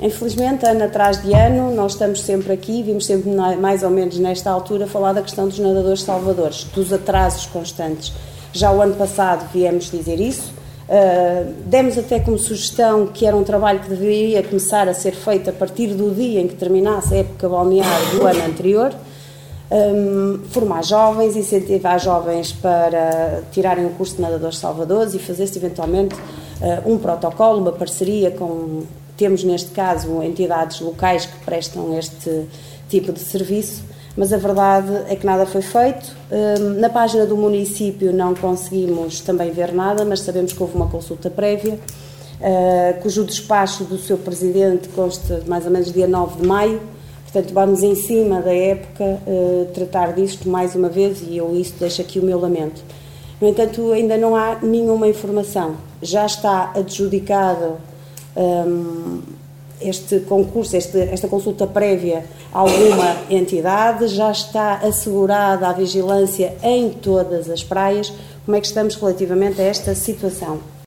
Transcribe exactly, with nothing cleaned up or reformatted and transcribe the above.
Infelizmente, ano atrás de ano, nós estamos sempre aqui, vimos sempre mais ou menos nesta altura falar da questão dos nadadores salvadores, dos atrasos constantes. Já o ano passado viemos dizer isso, uh, demos até como sugestão que era um trabalho que deveria começar a ser feito a partir do dia em que terminasse a época balnear do ano anterior, um, formar jovens, incentivar jovens para tirarem o curso de nadadores salvadores e fazer-se eventualmente uh, um protocolo, uma parceria com... Temos, neste caso, entidades locais que prestam este tipo de serviço, mas a verdade é que nada foi feito. Na página do município não conseguimos também ver nada, mas sabemos que houve uma consulta prévia, cujo despacho do seu presidente consta mais ou menos dia nove de maio, portanto vamos em cima da época tratar disto mais uma vez e eu isso deixo aqui o meu lamento. No entanto, ainda não há nenhuma informação. Já está adjudicado Um, este concurso, este, esta consulta prévia a alguma entidade, já está assegurada a vigilância em todas as praias. Como é que estamos relativamente a esta situação?